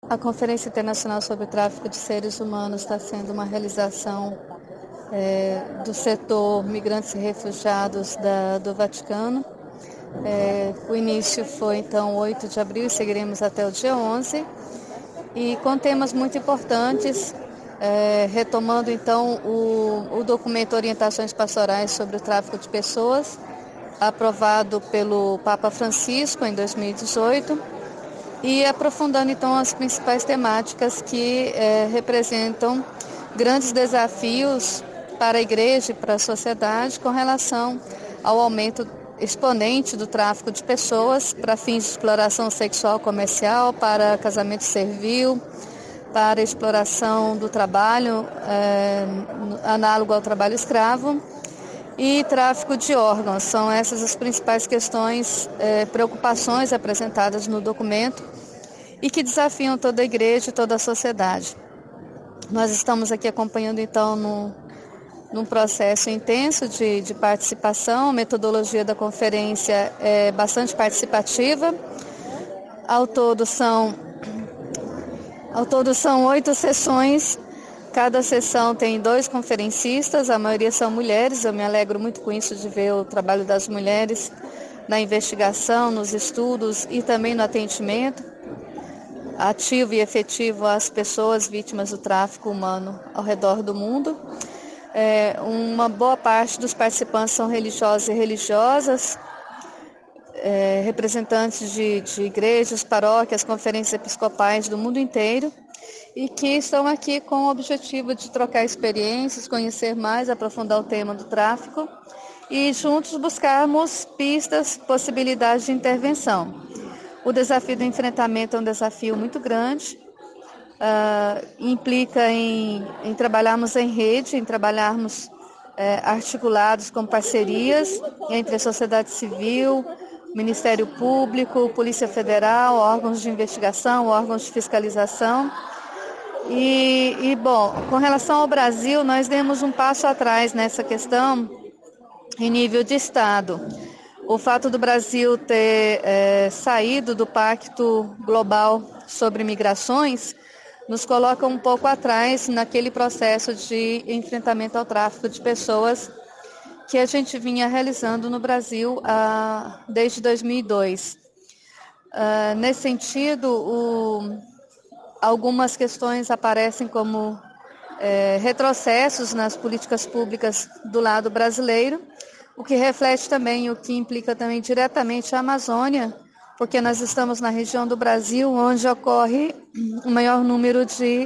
A Conferência Internacional sobre o Tráfico de Seres Humanos está sendo uma realização do setor Migrantes e Refugiados do Vaticano. O início foi, então, 8 de abril e seguiremos até o dia 11. E com temas muito importantes, retomando, então, o documento Orientações Pastorais sobre o Tráfico de Pessoas, aprovado pelo Papa Francisco em 2018. E aprofundando, então, as principais temáticas que representam grandes desafios para a igreja e para a sociedade com relação ao aumento exponente do tráfico de pessoas para fins de exploração sexual comercial, para casamento servil, para exploração do trabalho análogo ao trabalho escravo e tráfico de órgãos. São essas as principais questões, preocupações apresentadas no documento e que desafiam toda a igreja e toda a sociedade. Nós estamos aqui acompanhando, então, num processo intenso de participação. A metodologia da conferência é bastante participativa. Ao todo são 8 sessões. Cada sessão tem 2 conferencistas, a maioria são mulheres. Eu me alegro muito com isso, de ver o trabalho das mulheres na investigação, nos estudos e também no atendimento ativo e efetivo às pessoas vítimas do tráfico humano ao redor do mundo. Uma boa parte dos participantes são religiosos e religiosas, representantes de igrejas, paróquias, conferências episcopais do mundo inteiro, e que estão aqui com o objetivo de trocar experiências, conhecer mais, aprofundar o tema do tráfico e juntos buscarmos pistas, possibilidades de intervenção. O desafio do enfrentamento é um desafio muito grande, implica em trabalharmos em rede, em trabalharmos articulados com parcerias entre a sociedade civil, Ministério Público, Polícia Federal, órgãos de investigação, órgãos de fiscalização. Bom, com relação ao Brasil, nós demos um passo atrás nessa questão em nível de Estado. O fato do Brasil ter saído do Pacto Global sobre Migrações nos coloca um pouco atrás naquele processo de enfrentamento ao tráfico de pessoas que a gente vinha realizando no Brasil desde 2002. Nesse sentido, algumas questões aparecem como retrocessos nas políticas públicas do lado brasileiro, o que reflete também, o que implica também diretamente a Amazônia, porque nós estamos na região do Brasil onde ocorre o maior número de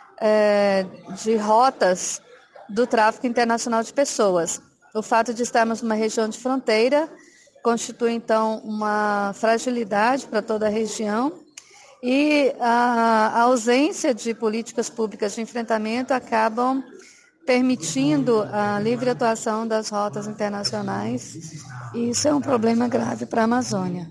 rotas do tráfico internacional de pessoas. O fato de estarmos numa região de fronteira constitui, então, uma fragilidade para toda a região, e a ausência de políticas públicas de enfrentamento acabam permitindo a livre atuação das rotas internacionais, e isso é um problema grave para a Amazônia.